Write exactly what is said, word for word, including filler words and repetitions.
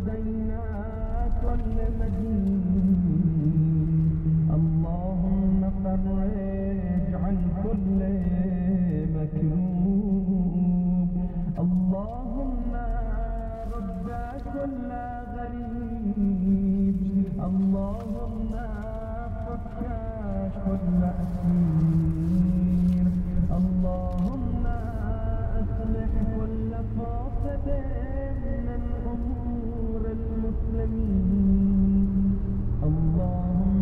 لدينا كل مدين، اللهم فرج عن كل مكروب، اللهم رد كل غريب، اللهم فك كل أسير، اللهم أصلح كل فاسد من أمور المسلمين، اللهم